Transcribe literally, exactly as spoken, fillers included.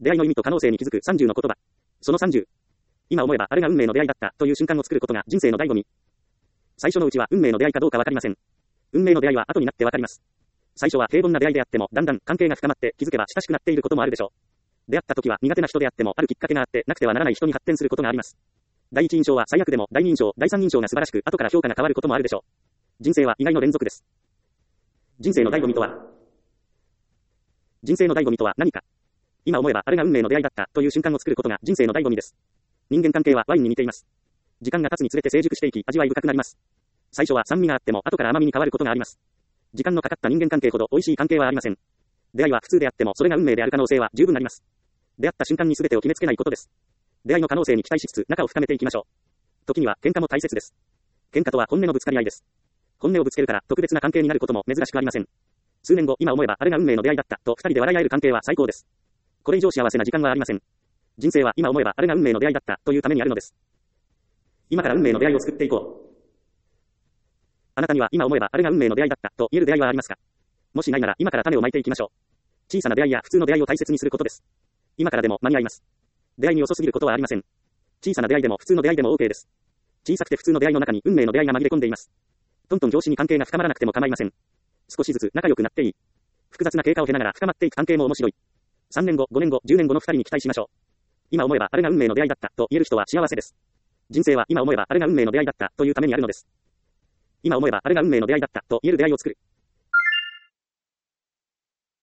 出会いの意味と可能性に気づくさんじゅうの言葉。そのさんじゅう。今思えばあれが運命の出会いだったという瞬間を作ることが人生の醍醐味。最初のうちは運命の出会いかどうかわかりません。運命の出会いは後になってわかります。最初は平凡な出会いであっても、だんだん関係が深まって気づけば親しくなっていることもあるでしょう。出会った時は苦手な人であっても、あるきっかけがあってなくてはならない人に発展することがあります。第一印象は最悪でも、第二印象、第三印象が素晴らしく、後から評価が変わることもあるでしょう。人生は意外の連続です。人生の醍醐味とは人生の醍醐味とは何か。今思えばあれが運命の出会いだったという瞬間を作ることが人生の醍醐味です。人間関係はワインに似ています。時間が経つにつれて成熟していき、味わい深くなります。最初は酸味があっても、後から甘みに変わることがあります。時間のかかった人間関係ほど美味しい関係はありません。出会いは普通であっても、それが運命である可能性は十分あります。出会った瞬間に全てを決めつけないことです。出会いの可能性に期待しつつ、仲を深めていきましょう。時には喧嘩も大切です。喧嘩とは本音のぶつかり合いです。本音をぶつけるから特別な関係になることも珍しくありません。数年後、今思えばあれが運命の出会いだったと二人で笑い合える関係は最高です。これ以上幸せな時間はありません。人生は今思えばあれが運命の出会いだったというためにあるのです。今から運命の出会いを作っていこう。あなたには今思えばあれが運命の出会いだったと言える出会いはありますか？もしないなら今から種をまいていきましょう。小さな出会いや普通の出会いを大切にすることです。今からでも間に合います。出会いに遅すぎることはありません。小さな出会いでも普通の出会いでも OK です。小さくて普通の出会いの中に運命の出会いが紛れ込んでいます。トントン上司に関係が深まらなくても構いません。少しずつ仲良くなっていい。複雑な経過を経ながら深まっていく関係も面白い。さんねんご、ごねんご、じゅうねんごのふたりに期待しましょう。今思えばあれが運命の出会いだったと言える人は幸せです。人生は今思えばあれが運命の出会いだったというためにあるのです。今思えばあれが運命の出会いだったと言える出会いを作る。